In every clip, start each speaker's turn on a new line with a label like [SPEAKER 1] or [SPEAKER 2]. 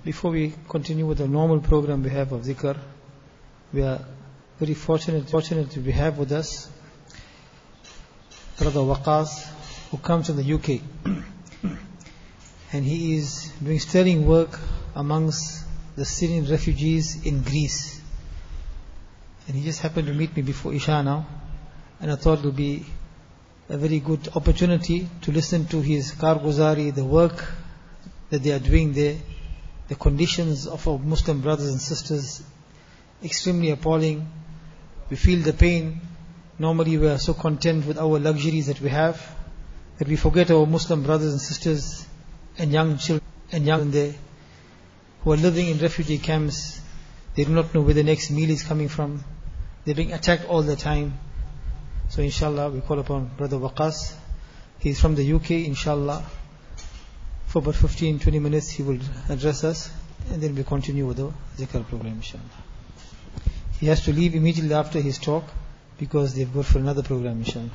[SPEAKER 1] Before we continue with the normal program we have of dhikr, we are very fortunate to we have with us Brother Waqas, who comes from the UK. And he is doing sterling work amongst the Syrian refugees in Greece. And he just happened to meet me before Isha now, and I thought it would be a very good opportunity to listen to his karguzari, the work that they are doing there. The conditions of our Muslim brothers and sisters, extremely appalling. We feel the pain. Normally we are so content with our luxuries that we have, that we forget our Muslim brothers and sisters and young children there who are living in refugee camps. They do not know where the next meal is coming from. They're being attacked all the time. So inshallah we call upon Brother Waqas. He's from the UK, inshallah. For about 15-20 minutes he will address us, and then we continue with the zikr program, inshallah. He has to leave immediately after his talk because they've got for another program, inshallah.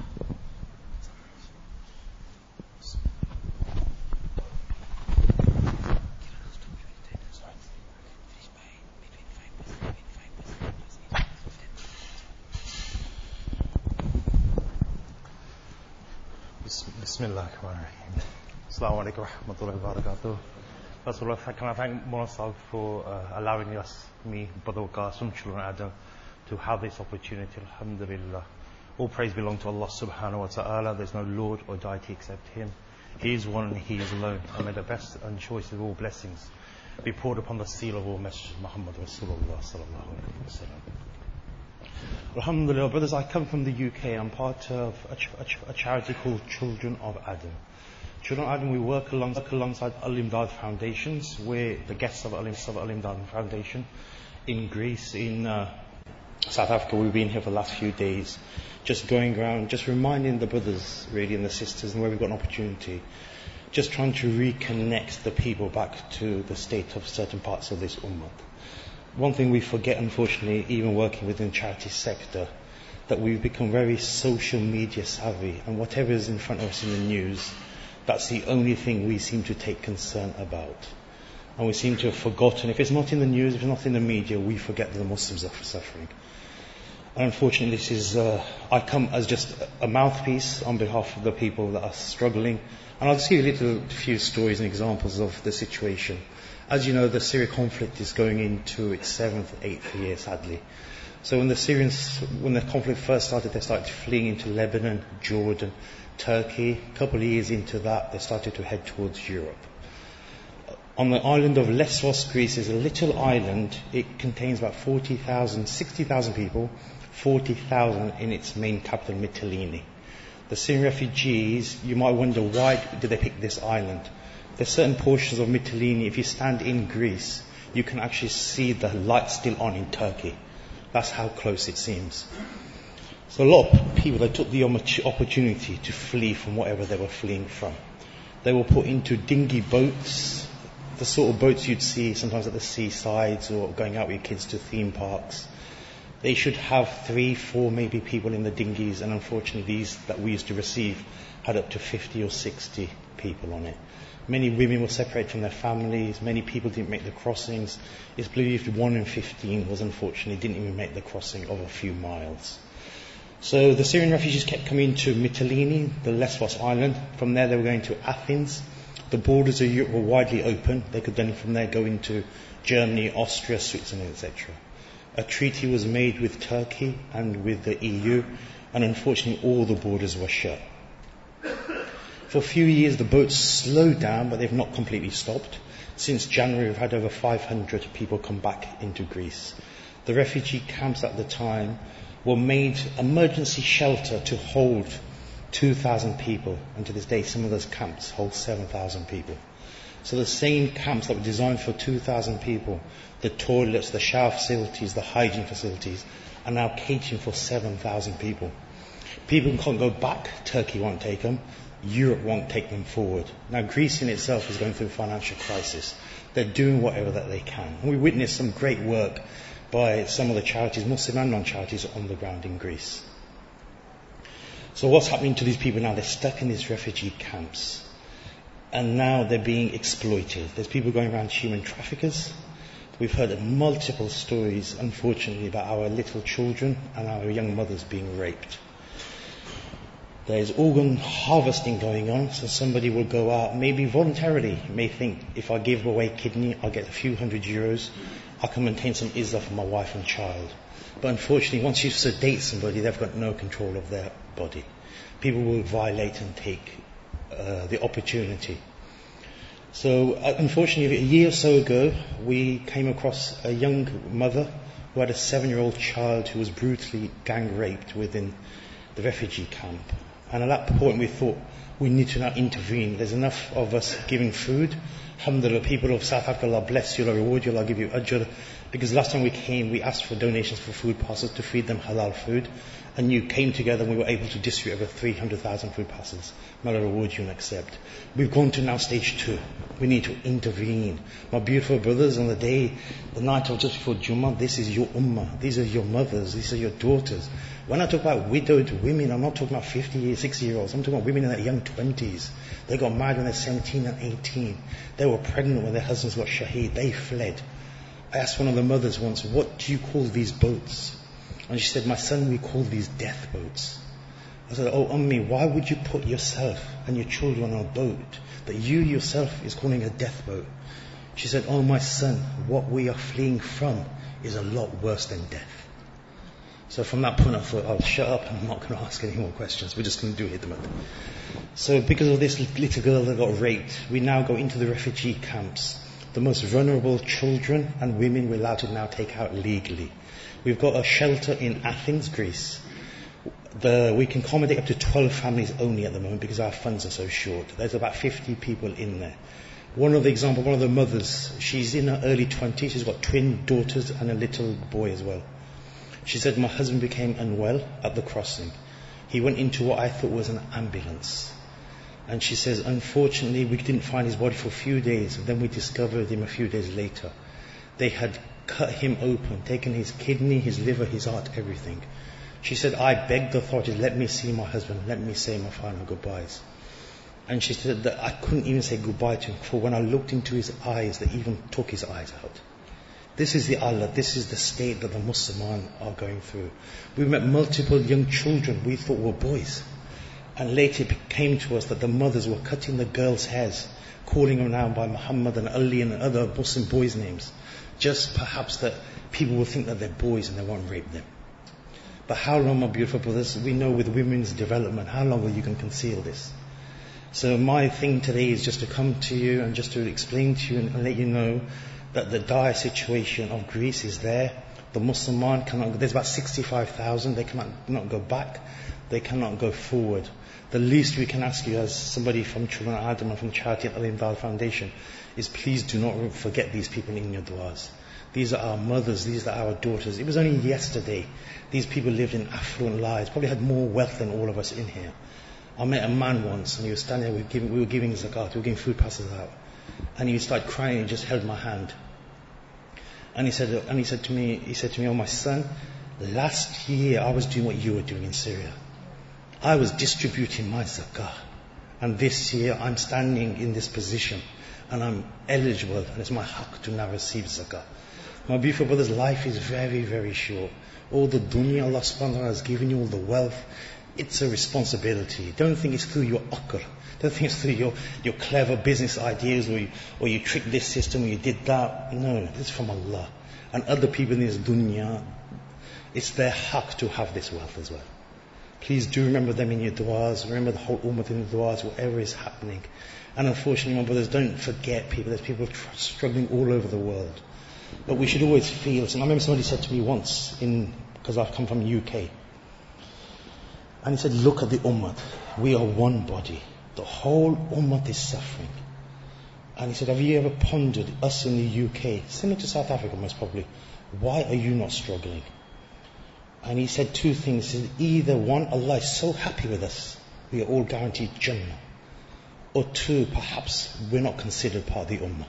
[SPEAKER 2] Bismillahirrahmanirrahim. Assalamu alaikum wa rahmatullahi wa barakatuh. First of all, can I thank Monosal for allowing me, Brother Waqas from Children of Adam, to have this opportunity. Alhamdulillah. All praise belong to Allah subhanahu wa ta'ala. There's no Lord or deity except Him. He is one and He is alone. And may the best and choice of all blessings be poured upon the seal of all messages, Muhammad Rasulullah sallallahu alayhi wa sallam. Alhamdulillah, brothers, I come from the UK. I'm part of a charity called Children of Adam. Children of Adam, we work alongside Al-Imdad Foundations. We're the guests of Al-Imdad Foundation in Greece, in South Africa. We've been here for the last few days, just going around, just reminding the brothers really and the sisters, and where we've got an opportunity, just trying to reconnect the people back to the state of certain parts of this ummah. One thing we forget, unfortunately, even working within the charity sector, that we've become very social media savvy, and whatever is in front of us in the news, that's the only thing we seem to take concern about. And we seem to have forgotten, if it's not in the news, if it's not in the media, we forget that the Muslims are suffering. And unfortunately, this is, I come as just a mouthpiece on behalf of the people that are struggling. And I'll just give you a few stories and examples of the situation. As you know, the Syria conflict is going into its 7th, 8th year, sadly. So when the conflict first started, they started fleeing into Lebanon, Jordan, Turkey. A couple of years into that, they started to head towards Europe. On the island of Lesvos, Greece, is a little island. It contains about 60,000 people, 40,000 in its main capital, Mytilene. The Syrian refugees, you might wonder, why did they pick this island? There's certain portions of Mytilene, if you stand in Greece, you can actually see the light still on in Turkey. That's how close it seems. So a lot of people, they took the opportunity to flee from whatever they were fleeing from. They were put into dinghy boats, the sort of boats you'd see sometimes at the seasides or going out with your kids to theme parks. They should have 3, 4 maybe people in the dinghies, and unfortunately these that we used to receive had up to 50 or 60 people on it. Many women were separated from their families, many people didn't make the crossings. It's believed 1 in 15 didn't even make the crossing of a few miles. So the Syrian refugees kept coming to Mytilene, the Lesvos island. From there they were going to Athens. The borders of Europe were widely open. They could then from there go into Germany, Austria, Switzerland, etc. A treaty was made with Turkey and with the EU, and unfortunately all the borders were shut. For a few years the boats slowed down, but they've not completely stopped. Since January we've had over 500 people come back into Greece. The refugee camps at the time were made emergency shelter to hold 2,000 people, and to this day some of those camps hold 7,000 people. So the same camps that were designed for 2,000 people, the toilets, the shower facilities, the hygiene facilities, are now catering for 7,000 people. People can't go back, Turkey won't take them, Europe won't take them forward. Now Greece in itself is going through a financial crisis. They're doing whatever that they can. And we witnessed some great work by some of the charities, Muslim and non-charities, on the ground in Greece. So what's happening to these people now? They're stuck in these refugee camps.
[SPEAKER 3] And now they're being exploited. There's people going around human traffickers. We've heard multiple stories, unfortunately, about our little children and our young mothers being raped. There's organ harvesting going on, so somebody will go out, maybe voluntarily, may think, if I give away kidney, I'll get a few €100, I can maintain some izzah for my wife and child. But unfortunately, once you sedate somebody, they've got no control of their body. People will violate and take the opportunity. So, unfortunately, a year or so ago, we came across a young mother who had a 7-year-old child who was brutally gang raped within the refugee camp. And at that point we thought, we need to now intervene. There's enough of us giving food. Alhamdulillah, people of South Africa, Allah bless you, Allah reward you, Allah give you ajr. Because last time we came, we asked for donations for food parcels to feed them halal food. And you came together and we were able to distribute over 300,000 food parcels. May Allah reward you and accept. We've gone to now stage 2. We need to intervene. My beautiful brothers, on the night of just before Jummah, this is your ummah. These are your mothers. These are your daughters. When I talk about widowed women, I'm not talking about 60-year-olds. I'm talking about women in their young 20s. They got married when they're 17 and 18. They were pregnant when their husbands got shaheed. They fled. I asked one of the mothers once, what do you call these boats? And she said, my son, we call these death boats. I said, oh Ummi, why would you put yourself and your children on a boat that you yourself is calling a death boat? She said, oh my son, what we are fleeing from is a lot worse than death. So from that point I thought, I'll shut up, I'm not going to ask any more questions, we're just going to do Hidmat. So because of this little girl that got raped, we now go into the refugee camps. The most vulnerable children and women we're allowed to now take out legally. We've got a shelter in Athens, Greece. We can accommodate up to 12 families only at the moment because our funds are so short. There's about 50 people in there. One of the mothers, she's in her early 20s, she's got twin daughters and a little boy as well. She said, my husband became unwell at the crossing. He went into what I thought was an ambulance. And she says, unfortunately, we didn't find his body for a few days. And then we discovered him a few days later. They had cut him open, taken his kidney, his liver, his heart, everything. She said, I begged the authorities, let me see my husband, let me say my final goodbyes. And she said that I couldn't even say goodbye to him, for when I looked into his eyes, they even took his eyes out. This is the Allah, this is the state that the Muslims are going through. We met multiple young children we thought were boys. And later it came to us that the mothers were cutting the girls' hairs, calling them now by Muhammad and Ali and other Muslim boys' names. Just perhaps that people will think that they're boys and they won't rape them. But how long, my beautiful brothers, we know with women's development, how long will you can conceal this? So my thing today is just to come to you and just to explain to you and let you know that the dire situation of Greece is there. The Musliman cannot, there's about 65,000, they cannot not go back, they cannot go forward. The least we can ask you as somebody from Children of Adam and from the charity at Al-Imdad Foundation is please do not forget these people in your du'as. These are our mothers, these are our daughters. It was only yesterday. These people lived in affluent lives, probably had more wealth than all of us in here. I met a man once and he was standing there, we were giving zakat, we were giving food passes out. And he started crying and he just held my hand. And he said to me, oh my son, last year I was doing what you were doing in Syria. I was distributing my zakah. And this year I'm standing in this position and I'm eligible and it's my haqq to now receive zakah. My beautiful brothers, life is very, very short. All the dunya Allah subhanahu wa ta'ala has given you, all the wealth, it's a responsibility. Don't think it's through your akr. Don't think it's through your clever business ideas or you tricked this system or you did that. No, this is from Allah. And other people in this dunya, it's their haqq to have this wealth as well. Please do remember them in your du'as. Remember the whole ummah in your du'as, whatever is happening. And unfortunately, my brothers, don't forget people. There's people struggling all over the world. But we should always feel. So I remember somebody said to me once, because I've come from the UK, and he said, look at the ummah. We are one body. The whole ummah is suffering. And he said, have you ever pondered us in the UK, similar to South Africa most probably, why are you not struggling? And he said two things. He said, either one, Allah is so happy with us, we are all guaranteed Jannah. Or two, perhaps we're not considered part of the ummah.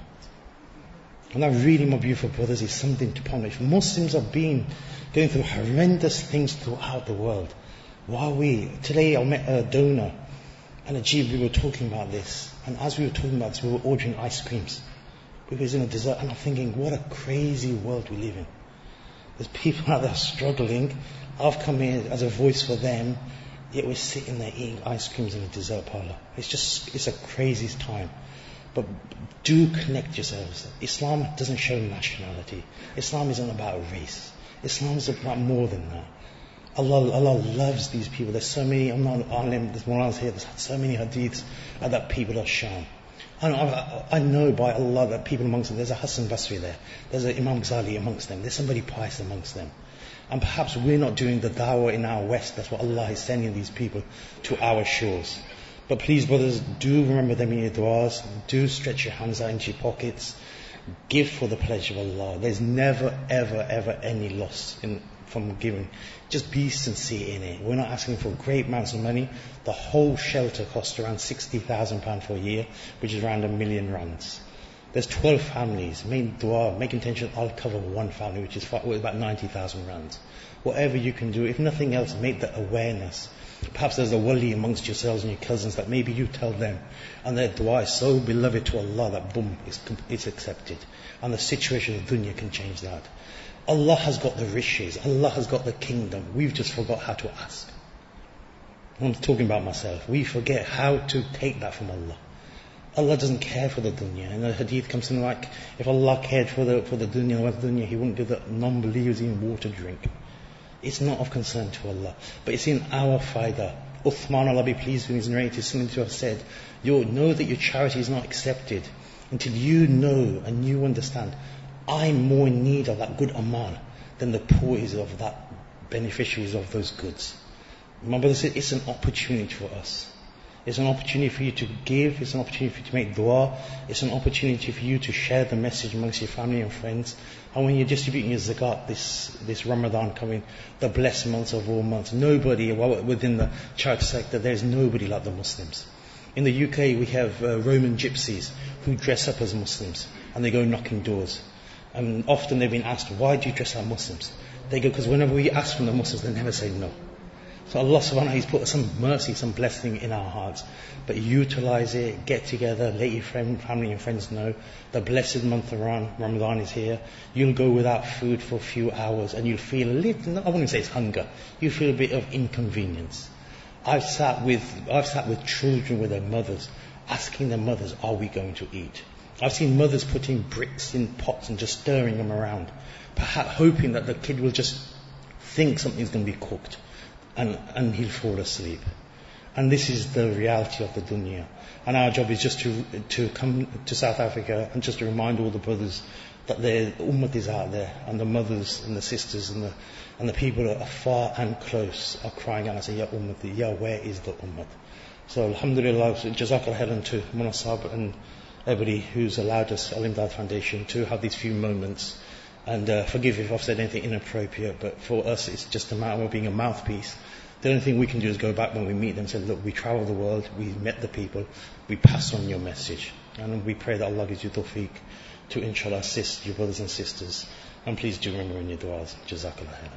[SPEAKER 3] And that really, my beautiful brothers, is something to ponder. If Muslims are going through horrendous things throughout the world, why are we? Today I met a donor And Ajib, we were talking about this, and as we were talking about this, we were ordering ice creams. We was in a desert, and I'm thinking, what a crazy world we live in. There's people out there struggling. I've come here as a voice for them, yet we're sitting there eating ice creams in a dessert parlour. It's a crazy time. But do connect yourselves. Islam doesn't show nationality. Islam isn't about race. Islam is about more than that. Allah loves these people. There's so many, I'm not alim, there's Mawlanas here, there's so many hadiths that people are shown. I know by Allah that people amongst them, there's a Hassan Basri there, there's an Imam Ghazali amongst them, there's somebody pious amongst them. And perhaps we're not doing the dawah in our West. That's what Allah is sending these people to our shores. But please, brothers, do remember them in your du'as. Do stretch your hands out into your pockets. Give for the pledge of Allah. There's never, ever, ever any loss from giving. Just be sincere in it. We're not asking for great amounts of money. The whole shelter costs around £60,000 for a year, which is around R1 million. There's 12 families. Make dua, make intention, I'll cover one family, which is about 90,000 rands. Whatever you can do, if nothing else, make that awareness. Perhaps there's a wali amongst yourselves and your cousins that maybe you tell them, and their dua is so beloved to Allah that boom, it's accepted. And the situation of dunya can change that. Allah has got the riches, Allah has got the kingdom. We've just forgot how to ask. I'm talking about myself. We forget how to take that from Allah. Allah doesn't care for the dunya. And the hadith comes in like, if Allah cared for the dunya, He wouldn't give the non-believers even water to drink. It's not of concern to Allah. But it's in our fayda. Uthman, Allah be pleased with his narrative, seems to have said, you know that your charity is not accepted until you know and you understand, I'm more in need of that good amal than the poor is of that beneficiaries of those goods. My brother said, it's an opportunity for us. It's an opportunity for you to give. It's an opportunity for you to make dua. It's an opportunity for you to share the message amongst your family and friends. And when you're distributing your zakat, this Ramadan coming, the blessed months of all months, nobody, within the charity sector, there's nobody like the Muslims. In the UK, we have Roman gypsies who dress up as Muslims and they go knocking doors. And often they've been asked, why do you dress like Muslims? They go, because whenever we ask from the Muslims, they never say no. So Allah subhanahu wa ta'ala has put some mercy, some blessing in our hearts. But utilize it, get together, let your family and friends know. The blessed month of Ramadan is here. You'll go without food for a few hours and you'll feel a little, I wouldn't say it's hunger, you feel a bit of inconvenience. I've sat with children with their mothers, asking their mothers, are we going to eat? I've seen mothers putting bricks in pots and just stirring them around, perhaps hoping that the kid will just think something's going to be cooked. And he'll fall asleep. And this is the reality of the dunya. And our job is just to come to South Africa and just to remind all the brothers that the ummah is out there, and the mothers and the sisters and the people that are far and close are crying out and saying, Ya ummati, Ya, where is the ummah? So alhamdulillah, jazakallah khairan to Munasab and everybody who's allowed us, Al-Imdad Foundation, to have these few moments. And forgive if I've said anything inappropriate, but for us it's just a matter of being a mouthpiece. The only thing we can do is go back when we meet them and say, look, we travel the world, we met the people, we pass on your message. And we pray that Allah gives you tawfiq to inshallah assist your brothers and sisters. And please do remember in your du'as. Jazakallah khairan.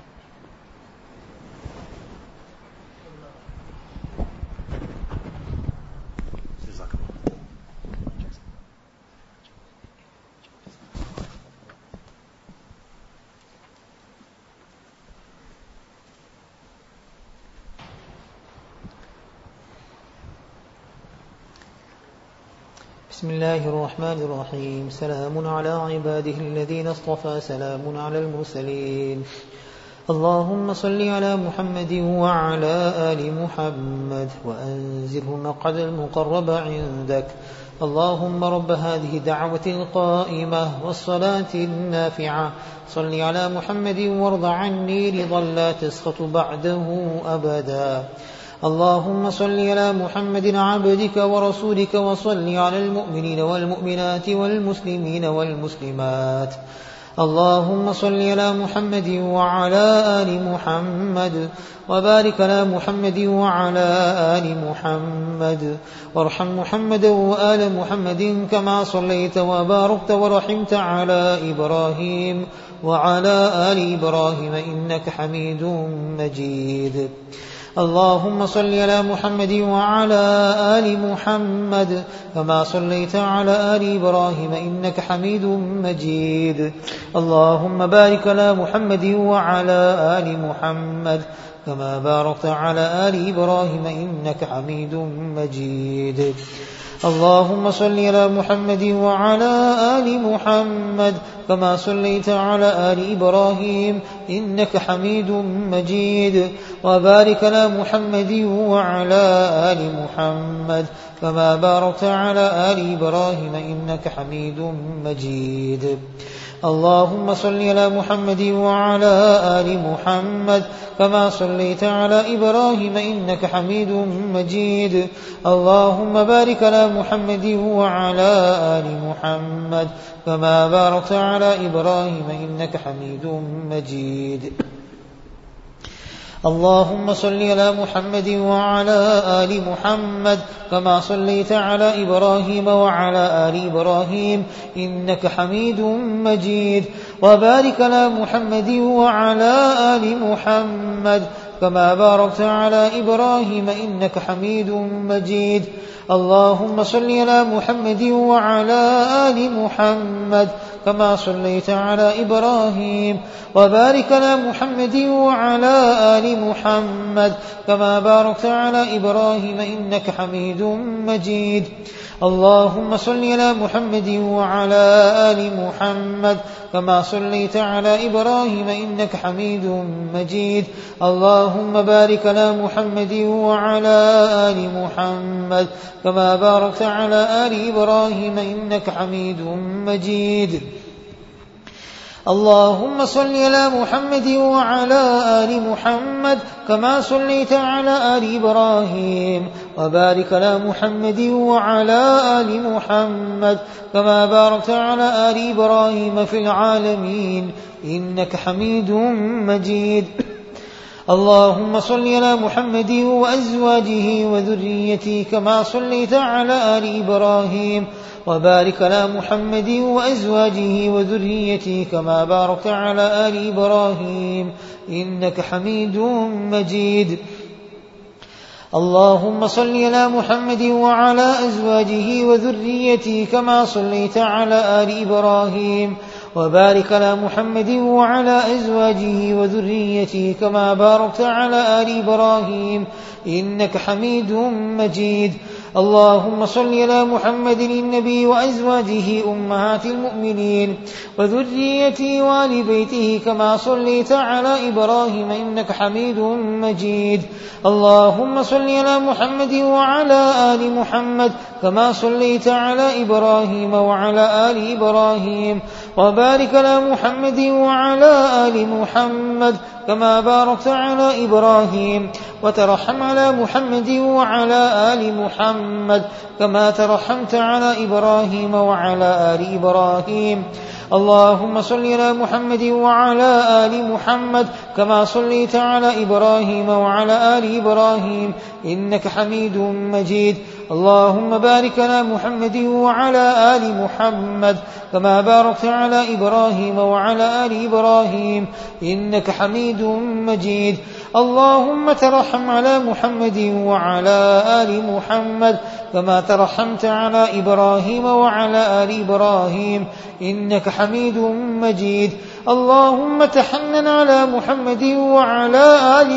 [SPEAKER 1] بسم الله الرحمن الرحيم. سلام على عباده الذين اصطفى، سلام على المرسلين. اللهم صل على محمد وعلى آل محمد وأنزله مقعد المقرب عندك. اللهم رب هذه الدعوة القائمة والصلاة النافعة، صل على محمد وارض عني رضا لا تسخط بعده أبدا. اللهم صل على محمد عبدك ورسولك، وصل على المؤمنين والمؤمنات والمسلمين والمسلمات. اللهم صل على محمد وعلى آل محمد، وبارك على محمد وعلى آل محمد، وارحم محمد وآل محمد كما صليت وباركت ورحمت على إبراهيم وعلى آل إبراهيم إنك حميد مجيد. اللهم صل على محمد وعلى آل محمد كما صليت على آل إبراهيم إنك حميد مجيد. اللهم بارك على محمد وعلى آل محمد كما باركت على آل إبراهيم إنك حميد مجيد. اللهم صل على محمد وعلى آل محمد كما صليت على آل إبراهيم إنك حميد مجيد. وبارك على محمد وعلى آل محمد كما باركت على آل إبراهيم إنك حميد مجيد. اللهم صل على محمد وعلى آل محمد كما صليت على إبراهيم إنك حميد مجيد. اللهم بارك على محمد وعلى آل محمد كما باركت على إبراهيم إنك حميد مجيد. اللهم صل على محمد وعلى آل محمد كما صليت على إبراهيم وعلى آل إبراهيم إنك حميد مجيد. وبارك على محمد وعلى آل محمد كما باركت على إبراهيم إنك حميد مجيد. اللهم صل على محمد وعلى آل محمد كما صليت على إبراهيم. وبارك على محمد وعلى آل محمد كما باركت على إبراهيم إنك حميد مجيد. اللهم صل على محمد وعلى آل محمد كما صليت على إبراهيم إنك حميد مجيد. اللهم بارك على محمد وعلى آل محمد كما باركت على آل إبراهيم إنك حميد مجيد. اللهم صل على محمد وعلى آل محمد كما صليت على آل إبراهيم. وبارك على محمد وعلى آل محمد كما باركت على آل إبراهيم في العالمين إنك حميد مجيد. اللهم صل على محمد وأزواجه وذريته كما صليت على آل إبراهيم. وبارك على محمد وأزواجه وذريته كما باركت على آل إبراهيم إنك حميد مجيد. اللهم صل على محمد وعلى أزواجه وذريته كما صليت على آل إبراهيم. وبارك على محمد وعلى أزواجه وذريته كما باركت على آل إبراهيم إنك حميد مجيد. اللهم صل على محمد النبي وأزواجه أمهات المؤمنين وذريته وآل بيته كما صليت على إبراهيم إنك حميد مجيد. اللهم صل على محمد وعلى آل محمد كما صليت على إبراهيم وعلى آل إبراهيم. وبارك على محمد وعلى آل محمد كما باركت على إبراهيم. وترحم على محمد وعلى آل محمد كما ترحمت على إبراهيم وعلى آل إبراهيم. اللهم صل على محمد وعلى آل محمد كما صليت على إبراهيم وعلى آل إبراهيم إنك حميد مجيد. اللهم بارك على محمد وعلى آل محمد كما باركت على إبراهيم وعلى آل إبراهيم إنك حميد مجيد. اللهم ترحم على محمد وعلى آل محمد كما ترحمت على إبراهيم وعلى آل إبراهيم إنك حميد مجيد. اللهم تحنن على محمد وعلى آل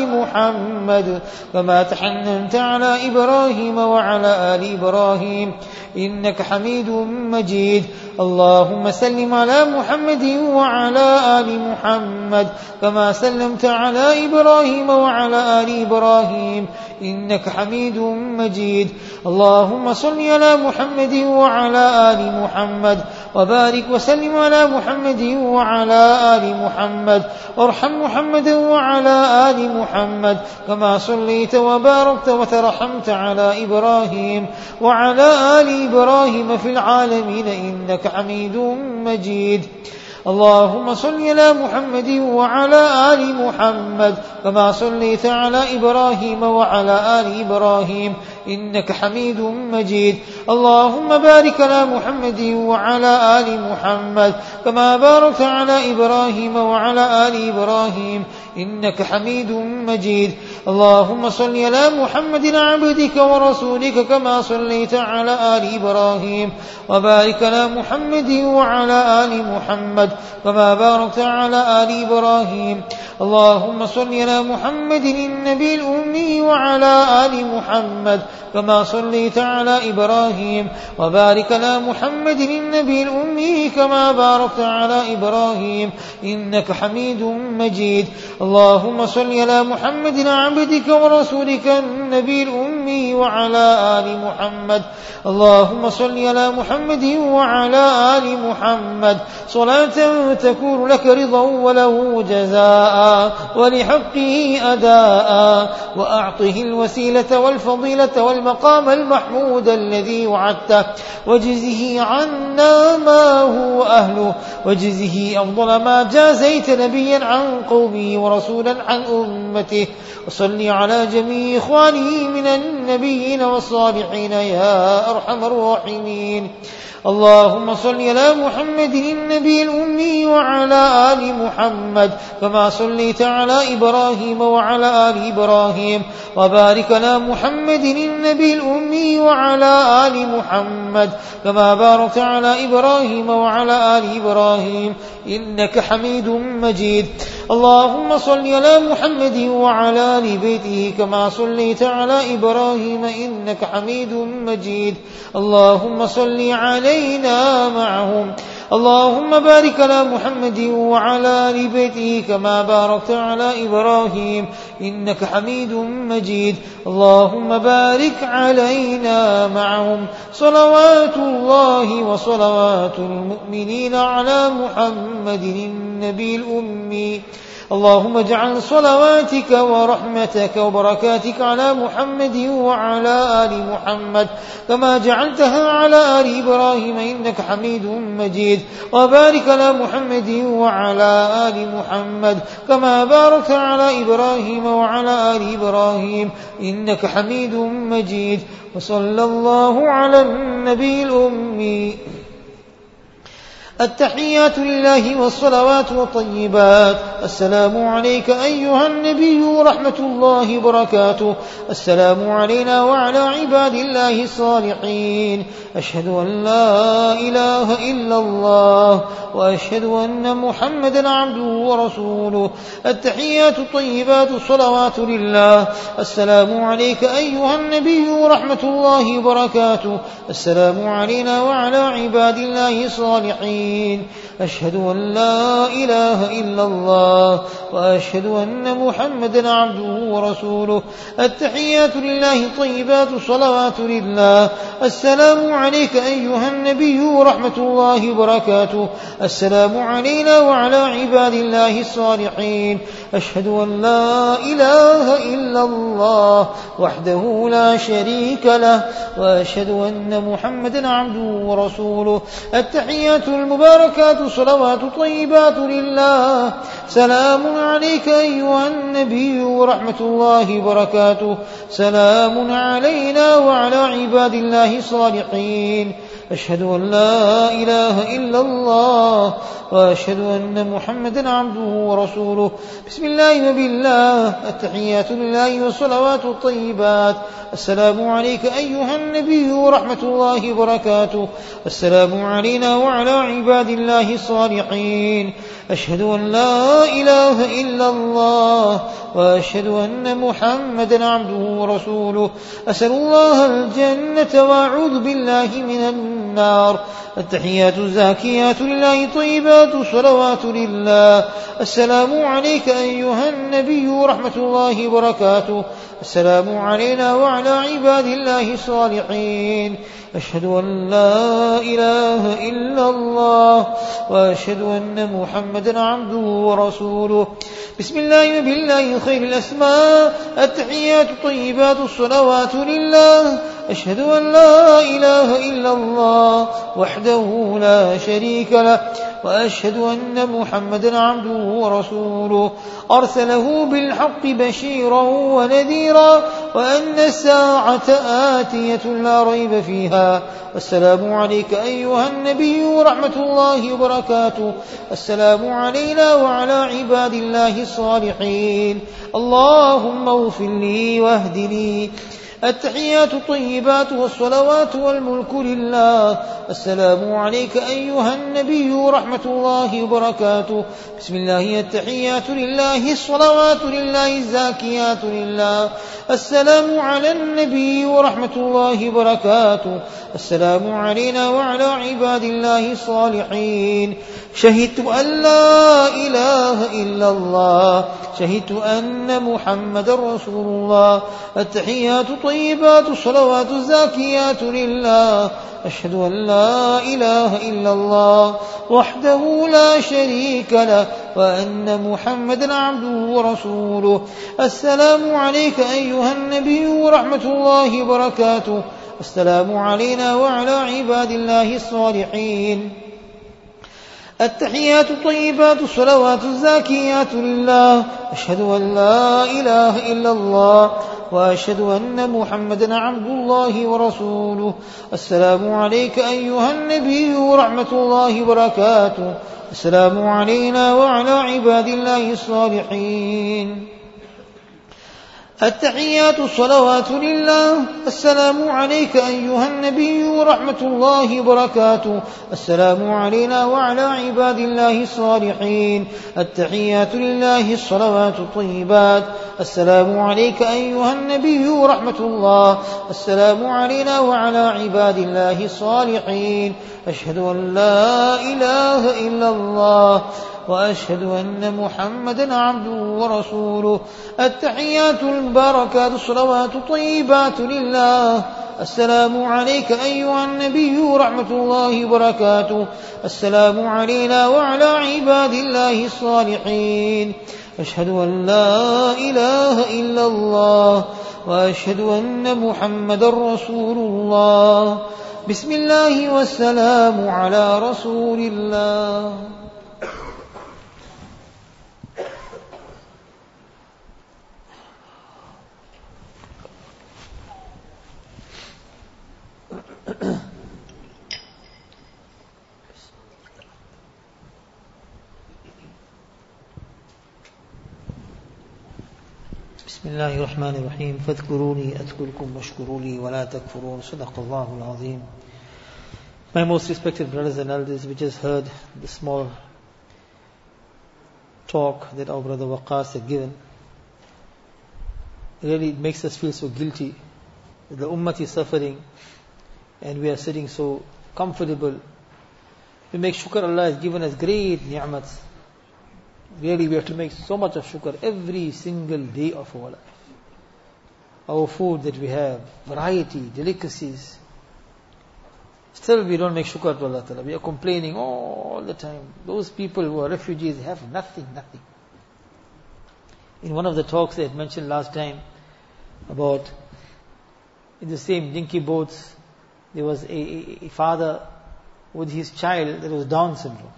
[SPEAKER 1] محمد كما تحننت على إبراهيم وعلى آل إبراهيم إنك حميد مجيد. اللهم سلم على محمد وعلى آل محمد كما سلمت على إبراهيم وعلى آل إبراهيم إنك حميد مجيد. اللهم صل على محمد وعلى آل محمد وبارك وسلم على محمد وعلى آل محمد وارحم محمدا وعلى آل محمد كما صليت وباركت وترحمت على إبراهيم وعلى آل إبراهيم في العالمين إنك حميد مجيد. اللهم صل على محمد وعلى آل محمد كما صليت على إبراهيم وعلى آل إبراهيم إنك حميد مجيد. اللهم بارك على محمد وعلى آل محمد كما باركت على إبراهيم وعلى آل إبراهيم إنك حميد مجيد. اللهم صل على محمد عبدك ورسولك كما صليت على آل إبراهيم وبارك على محمد وعلى آل محمد كما باركت على آل إبراهيم اللهم صل على محمد النبي الأمي وعلى آل محمد كما صليت على إبراهيم وبارك على محمد النبي الأمي كما باركت على إبراهيم إنك حميد مجيد اللهم صل على محمد عبدك ورسولك النبي الأمي وعلى آل محمد اللهم صل على محمد وعلى آل محمد صلاة تكون لك رضا وله جزاء ولحقه أداء وأعطه الوسيلة والفضيلة والمقام المحمود الذي وعدته وجزه عنا ما هو أهله وجزه أفضل ما جازيت نبيا عن قومه ورسولا عن أمته وصل على جميع إخوانه من النبيين والصالحين يا أرحم الراحمين اللهم صل على محمد النبي الأمي وعلى آل محمد كما صليت على إبراهيم وعلى آل إبراهيم وبارك على محمد النبي الأمي وعلى آل محمد كما باركت على إبراهيم وعلى آل إبراهيم إنك حميد مجيد اللهم صل على محمد وعلى آل بيته كما صليت على إبراهيم إنك حميد مجيد اللهم صل علينا معهم اللهم بارك على محمد وعلى آل بيته كما باركت على إبراهيم إنك حميد مجيد اللهم بارك علينا معهم صلوات الله وصلوات المؤمنين على محمد النبي الأمي اللهم اجعل صلواتك ورحمتك وبركاتك على محمد وعلى آل محمد كما جعلتها على آل إبراهيم إنك حميد مجيد وبارك على محمد وعلى آل محمد كما باركت على إبراهيم وعلى آل إبراهيم إنك حميد مجيد وصلى الله على النبي الأمي التحيات لله والصلوات والطيبات السلام عليك أيها النبي ورحمة الله وبركاته السلام علينا وعلى عباد الله الصالحين أشهد أن لا إله إلا الله وأشهد أن محمدا عبده ورسوله التحيات الطيبات الصلوات لله السلام عليك أيها النبي ورحمة الله وبركاته السلام علينا وعلى عباد الله الصالحين أشهد أن لا إله إلا الله وأشهد أن محمدا عبده ورسوله التحيات لله طيبات الصلوات لله السلام عليك أيها النبي ورحمة الله وبركاته السلام علينا وعلى عباد الله الصالحين أشهد أن لا إله إلا الله وحده لا شريك له وأشهد أن محمدا عبده ورسوله التحيات المباركات صلوات طيبات لله سلام عليك أيها النبي ورحمة الله وبركاته سلام علينا وعلى عباد الله الصالحين أشهد أن لا إله إلا الله وأشهد أن محمدا عبده ورسوله بسم الله وبالله التحيات لله والصلوات الطيبات السلام عليك أيها النبي ورحمة الله وبركاته السلام علينا وعلى عباد الله الصالحين أشهد أن لا إله إلا الله وأشهد أن محمدا عبده ورسوله أسأل الله الجنة وأعوذ بالله من النار التحيات الزاكيات لله طيبات الصلوات لله السلام عليك أيها النبي ورحمة الله وبركاته السلام علينا وعلى عباد الله الصالحين أشهد أن لا إله إلا الله وأشهد أن محمدا عبده ورسوله بسم الله وبالله خير الأسماء التحيات الطيبات الصلوات لله أشهد أن لا إله إلا الله وحده لا شريك له وأشهد أن محمدا عبده ورسوله أرسله بالحق بشيرا ونذيرا وأن الساعة آتية لا ريب فيها. والسلام عليك أيها النبي ورحمة الله وبركاته. السلام علينا وعلى عباد الله الصالحين. اللهم اغفر لي واهدني. التحيات الطيبات والصلوات والملك لله. السلام عليك أيها النبي ورحمة الله وبركاته. بسم الله التحيات لله الصلوات لله الزاكيات لله. السلام على النبي ورحمة الله وبركاته. السلام علينا وعلى عباد الله الصالحين. شهدت أن لا إله إلا الله. شهدت أن محمد رسول الله. التحيات طيبات الصلوات الزاكيات لله. أشهد أن لا إله إلا الله وحده لا شريك له وأن محمدا عبده ورسوله. السلام عليك أيها النبي ورحمة الله وبركاته. السلام علينا وعلى عباد الله الصالحين. التحيات الطيبات الصلوات الزاكيات لله. أشهد أن لا إله إلا الله وأشهد أن محمدا عبد الله ورسوله. السلام عليك أيها النبي ورحمة الله وبركاته. السلام علينا وعلى عباد الله الصالحين. التحيات الصلوات لله. السلام عليك أيها النبي ورحمة الله وبركاته. السلام علينا وعلى عباد الله الصالحين. التحيات لله الصلوات الطيبات. السلام عليك أيها النبي ورحمة الله. السلام علينا وعلى عباد الله الصالحين. أشهد أن لا إله إلا الله وأشهد أن محمدا عبده ورسوله. التحيات المباركات الصلوات الطيبات لله. السلام عليك أيها النبي ورحمة الله وبركاته. السلام علينا وعلى عباد الله الصالحين. أشهد أن لا إله إلا الله وأشهد أن محمدا رسول الله. بسم الله والسلام على رسول الله. بسم الله الرحمن الرحيم. فاذكروني أذكركم واشكروا لي ولا تكفرون. صدق الله العظيم. My most respected brothers and elders, we just heard the small talk that our brother Waqas had given. Really, it makes us feel so guilty that the ummah is suffering and we are sitting so comfortable. We make shukr, Allah has given us great ni'mats. Really, we have to make so much of shukr every single day of our life. Our food that we have, variety, delicacies. Still we don't make shukr to Allah Ta'ala. We are complaining all the time. Those people who are refugees have nothing. In one of the talks I had mentioned last time about, in the same dinky boats, there was a father with his child that was Down syndrome.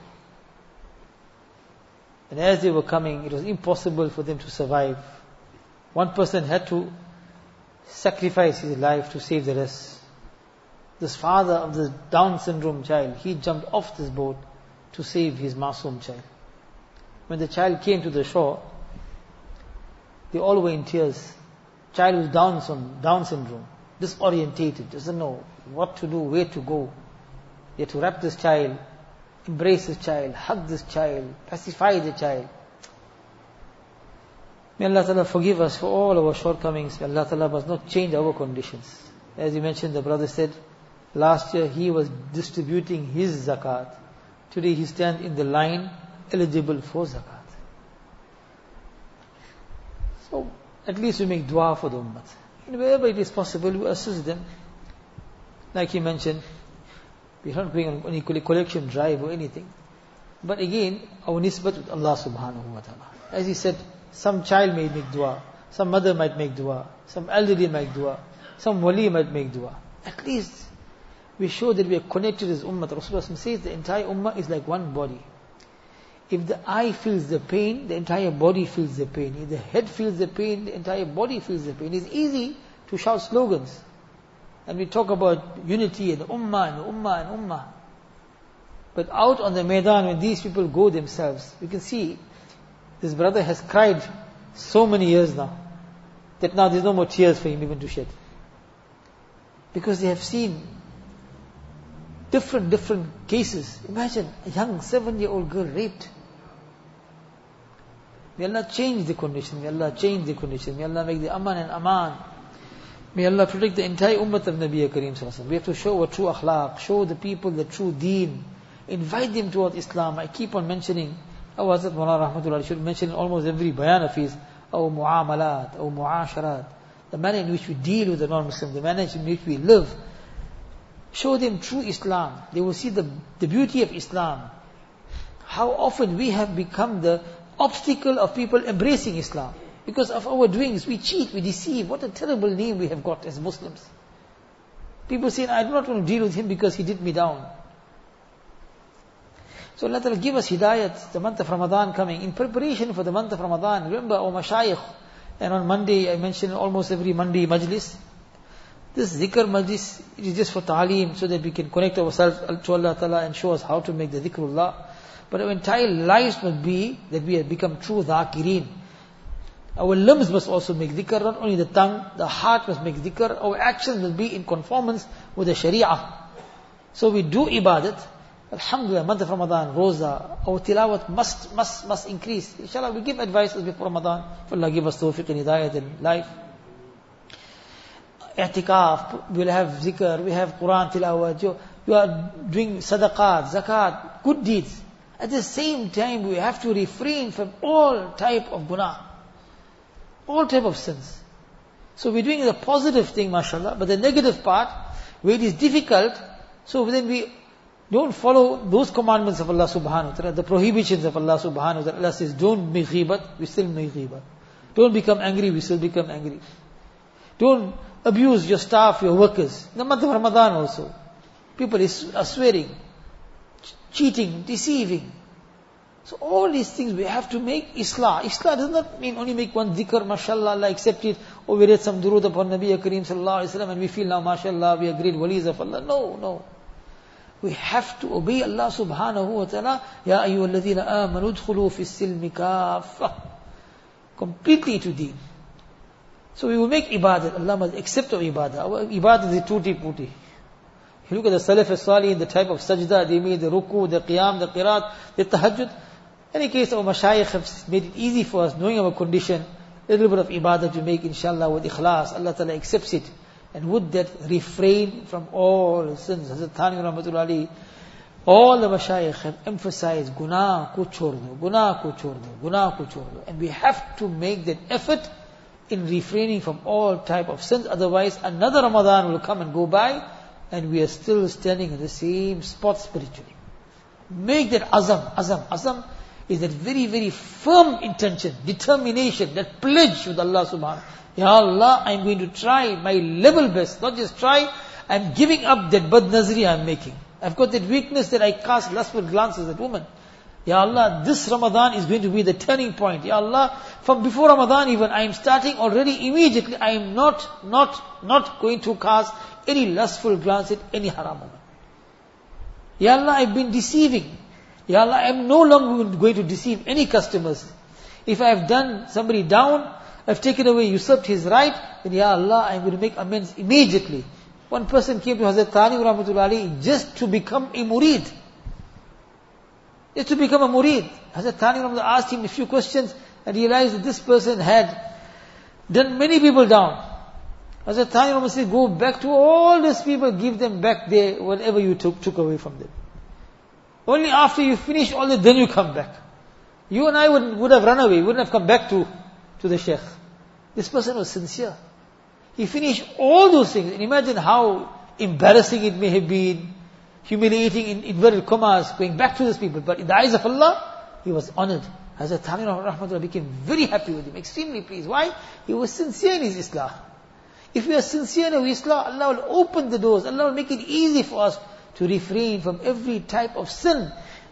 [SPEAKER 1] And as they were coming, it was impossible for them to survive. One person had to sacrifice his life to save the rest. This father of the Down syndrome child, he jumped off this boat to save his Masoom child. When the child came to the shore, they all were in tears. Child with Down syndrome, disorientated, doesn't know what to do, where to go. They had to wrap this child, embrace this child, hug this child, pacify the child. May Allah Ta'ala forgive us for all our shortcomings. May Allah Ta'ala must not change our conditions. As you mentioned, the brother said, last year he was distributing his zakat. Today he stands in the line eligible for zakat. So, at least we make dua for the ummah. And wherever it is possible, we assist them. Like he mentioned, we are not going on any collection drive or anything. But again, our nisbat with Allah subhanahu wa ta'ala. As he said, some child may make dua, some mother might make dua, some elderly might dua, some wali might make dua. At least we show that we are connected as ummah. Rasulullah says the entire ummah is like one body. If the eye feels the pain, the entire body feels the pain. If the head feels the pain, the entire body feels the pain. It's easy to shout slogans. And we talk about unity and ummah and ummah and ummah. But out on the Maidan, when these people go themselves, you can see this brother has cried so many years now, that now there's no more tears for him even to shed. Because they have seen different cases. Imagine a young 7-year-old girl raped. May Allah change the condition. May Allah change the condition. May Allah make the aman and aman. May Allah protect the entire ummah of Nabi Kareem Sallallahu Alaihi Wasallam. We have to show a true akhlaq, show the people the true deen, invite them towards Islam. I keep on mentioning, our Hazrat Mawlana Rahmatullah should mention in almost every bayan of his, our muamalat, our muasharat, the manner in which we deal with the non-Muslim, the manner in which we live. Show them true Islam. They will see the beauty of Islam. How often we have become the obstacle of people embracing Islam. Because of our doings, we cheat, we deceive. What a terrible name we have got as Muslims. People say, I do not want to deal with him because he did me down. So Allah Ta'ala give us hidayat, the month of Ramadan coming. In preparation for the month of Ramadan, remember our mashayikh, and on Monday, I mentioned almost every Monday majlis, this zikr majlis, it is just for ta'aleem, so that we can connect ourselves to Allah Ta'ala and show us how to make the dhikrullah. But our entire lives must be that we have become true dhakireen. Our limbs must also make dhikr, not only the tongue, the heart must make dhikr, our actions must be in conformance with the sharia. So we do ibadat, alhamdulillah, month of Ramadan, roza, our tilawat must increase. Inshallah, we give advices before Ramadan, for Allah give us tawfiq and hidayat in life. I'tikaf, we'll have zikr, we have Quran tilawat, you are doing sadaqat, zakat, good deeds. At the same time, we have to refrain from all type of guna, all type of sins. So we're doing the positive thing, mashallah, but the negative part, where it is difficult, so then we don't follow those commandments of Allah subhanahu wa ta'ala, the prohibitions of Allah subhanahu wa ta'ala. Allah says, don't make ghibat, we still make ghibat. Don't become angry, we still become angry. Don't abuse your staff, your workers. In the month of Ramadan also, people are swearing, cheating, deceiving. So all these things we have to make islah. Islah does not mean only make one dhikr, mashallah, Allah accept it, or we read some durood upon Nabi Kareem Sallallahu Alaihi Wasallam and we feel now, mashallah, we are great walis of Allah. No. We have to obey Allah subhanahu wa ta'ala. Ya ayyuhalladhina amanu udkhulu fi silmi kaffah. Completely to deen. So we will make ibadat. Allah must accept our ibadah. Our ibadah is tutti-putti. You look at the Salaf as-Salih, the type of sajda they made, the ruku, the qiyam, the qiraat, the tahajjud. In any case, our mashayikh have made it easy for us, knowing our condition, a little bit of ibadah to make, inshallah, with ikhlas. Allah Ta'ala accepts it. And would that refrain from all sins. Hazrat Thani Rahmatullahi, all the mashayikh have emphasized, guna ko chhod do, guna ko chhod do, guna ko chhod do. And we have to make that effort in refraining from all type of sins. Otherwise, another Ramadan will come and go by, and we are still standing in the same spot spiritually. Make that azam is that very, very firm intention, determination, that pledge with Allah subhanahu. Ya Allah, I'm going to try my level best, not just try, I'm giving up that bad nazri I'm making. I've got that weakness that I cast lustful glances at women. Ya Allah, this Ramadan is going to be the turning point. Ya Allah, from before Ramadan even, I am starting already immediately, I am not going to cast any lustful glance at any haram woman. Ya Allah, I've been deceiving. Ya Allah, I am no longer going to deceive any customers. If I have done somebody down, I've taken away, usurped his right, then Ya Allah, I'm going to make amends immediately. One person came to Hazrat Thani Rahmatullahi just to become a murid. Just to become a murid. Hazrat Thani Rahmatullahi asked him a few questions and realized that this person had done many people down. Hazrat Thani Rahmatullahi said, go back to all these people, give them back their whatever you took away from them. Only after you finish all that, then you come back. You and I would have run away, wouldn't have come back to the Sheikh. This person was sincere. He finished all those things. And imagine how embarrassing it may have been, humiliating in inverted commas, going back to these people. But in the eyes of Allah, he was honored. Hazrat Thani Rahmatullah became very happy with him, extremely pleased. Why? He was sincere in his Islah. If we are sincere in our Islah, Allah will open the doors. Allah will make it easy for us to refrain from every type of sin.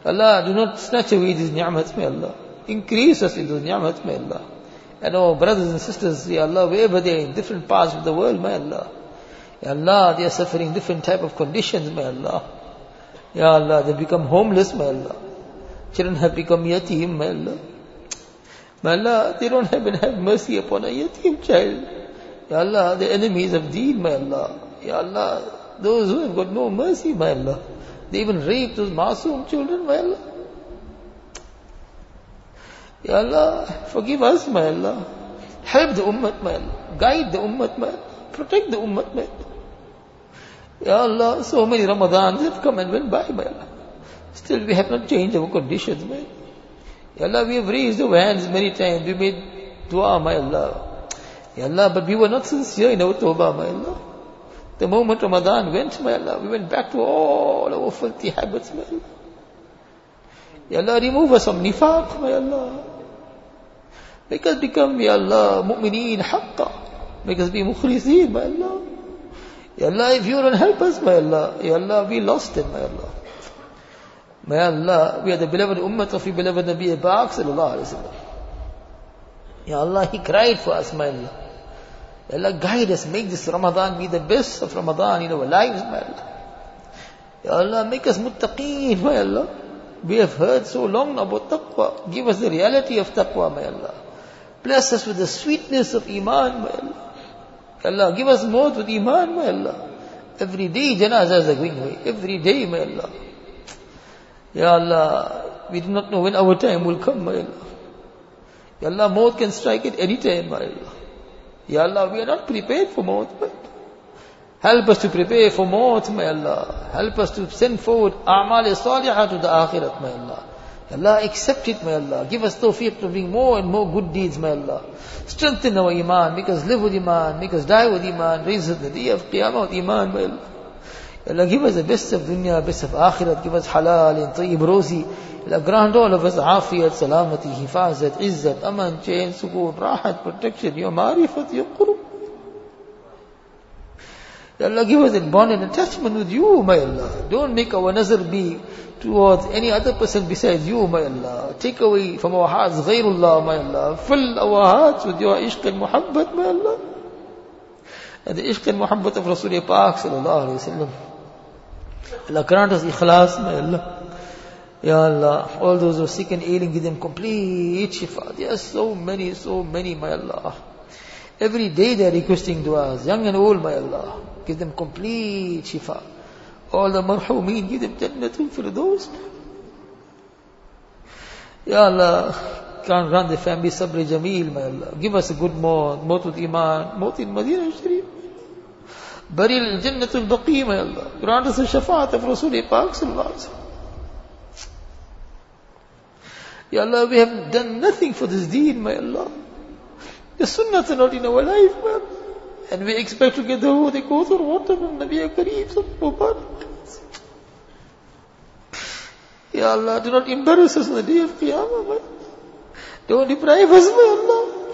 [SPEAKER 4] Allah, do not snatch away these ni'mat, may Allah. Increase us in those ni'mat, may Allah. And oh, brothers and sisters, Ya Allah, wherever they are in different parts of the world, may Allah. Ya Allah, they are suffering different type of conditions, may Allah. Ya Allah, they become homeless, may Allah. Children have become yatim, may Allah. May Allah, they don't even have mercy upon a yatim child. Ya Allah, the enemies of deen, may Allah. Ya Allah, those who have got no mercy, may Allah. They even rape those masoom children, may Allah. Ya Allah, forgive us, may Allah. Help the ummah, may Allah. Guide the ummah, may Allah. Protect the ummah, may Allah. Ya Allah, so many Ramadans have come and went by, may Allah. Still we have not changed our conditions, may Allah. Ya Allah, we have raised our hands many times. We made dua, may Allah. Ya Allah, but we were not sincere in our tawbah, may Allah. The moment Ramadan went, may Allah, we went back to all our filthy habits, may Allah. Ya Allah, remove us from nifaq, may Allah. Make us become, Ya Allah, mu'mineen haqqa. Make us be mukhliseen, may Allah. Ya Allah, if you don't help us, may Allah. Ya Allah, we lost it, may Allah. May Allah, we are the beloved ummah of your beloved Nabi Pak sallallahu alayhi wa sallam. Ya Allah, he cried for us, may Allah. Ya Allah, guide us, make this Ramadan be the best of Ramadan in our lives, may Allah. Ya Allah, make us muttaqeen, may Allah. We have heard so long about taqwa. Give us the reality of taqwa, may Allah. Bless us with the sweetness of iman, may Allah. Ya Allah, give us more with iman, may Allah. Every day janazahs are going away. Every day, may Allah. Ya Allah, we do not know when our time will come, may Allah. Ya Allah, maut can strike at any time, may Allah. Ya Allah, we are not prepared for maut, may Allah. Help us to prepare for maut, may Allah. Help us to send forward a'mal salihah to the akhirat, may Allah. Ya Allah, accept it, may Allah. Give us tawfiq to bring more and more good deeds, may Allah. Strengthen our iman, make us live with iman, make us die with iman, raise us the day of qiyamah with iman, may Allah. Ya Allah, give us the best of dunya, best of akhirat, give us halal and tayyib rozi. Ya Allah, grant all of us afiyat, salamati, hifazat, izzat, aman, chain, sukoon, rahat, protection, your marifat, your qurub. Ya Allah, give us that bond and attachment with you, my Allah. Don't make our nazar be towards any other person besides you, my Allah. Take away from our hearts ghayrullah, my Allah. Fill our hearts with your ishq and muhabbat, my Allah. And the ishq and muhabbat of Rasulullah Pak sallallahu alayhi wa sallam. Allah, grant us ikhlas, my Allah. Ya Allah, all those who are sick and ailing, give them complete shifa. There are so many, my Allah. Every day they are requesting du'as, young and old, my Allah. Give them complete shifa. All the marhumeen, give them jannatul firdaus. Ya Allah, grant the family sabr jameel, my Allah. Give us a good maut with iman, maut in Madinah Sharif. Burial in jannatul baqi, my Allah. Grant us the shafaat of Rasulullah Pak sallallahu alaihi wasallam. Ya Allah, we have done nothing for this deen, my Allah. The sunnahs are not in our life, my Allah. And we expect to get the Holy Kawthar water from Nabi Kareem sallallahu alaihi wasallam. Ya Allah, do not embarrass us on the day of Qiyamah, my Allah. Don't deprive us, my Allah.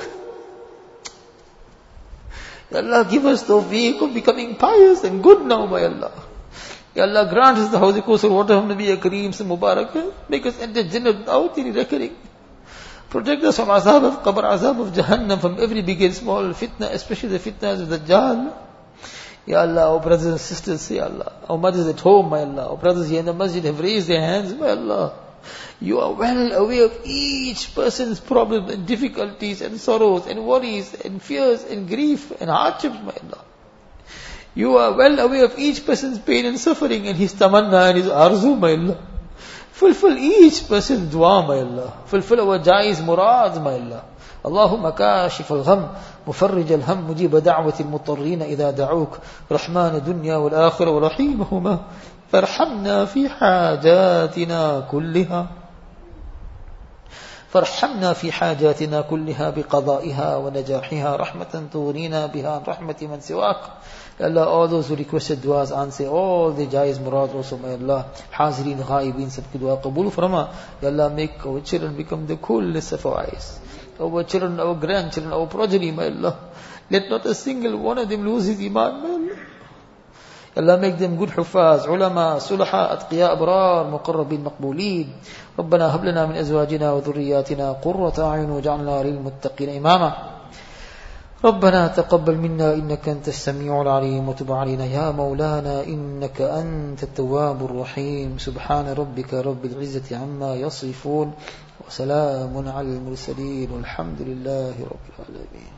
[SPEAKER 4] Ya Allah, give us tawfiq of becoming pious and good now, my Allah. Ya Allah, grant us the Holy Kawthar water from Nabi Kareem sallallahu alaihi wasallam. Make us enter Jannah without any reckoning. Protect us from azab of qabr, azab of Jahannam, from every big and small fitna, especially the fitnas of the Dajjal. Ya Allah, our brothers and sisters, Ya Allah, our mothers at home, my Allah, our brothers here in the masjid have raised their hands, my Allah. You are well aware of each person's problems and difficulties and sorrows and worries and fears and grief and hardships, my Allah. You are well aware of each person's pain and suffering and his tamanna and his arzu, my Allah. Fulfill each person's dua, my Allah. Fulfill our jaiz murads, my Allah. اللهم كاشف الغم مفرج الهم مجيب دعوة المضطرين إذا دعوك رحمن الدنيا والآخرة ورحيمهما فارحمنا في حاجاتنا كلها بقضائها ونجاحها رحمة تغنينا بها عن رحمة من سواك. Ya Allah, all those who requested du'as, answer all the jaiz murad also, my Allah. Hazreen, ghaibeen, sabki dua qabul farma. Ya Allah, make our children become the coolness of our eyes. Our children, our grandchildren, our progeny, my Allah. Let not a single one of them lose his iman, my Allah. Allah make them good hufaz, ulama, sulaha, atqiya, abrar, muqarrabin, maqbooleen. ربنا هب لنا من أزواجنا وذرياتنا قرة أعين واجعلنا للمتقين إماما. ربنا تقبل منا إنك أنت السميع العليم وتب علينا يا مولانا إنك أنت التواب الرحيم. سبحان ربك رب العزة عما يصفون وسلام على المرسلين والحمد لله رب العالمين.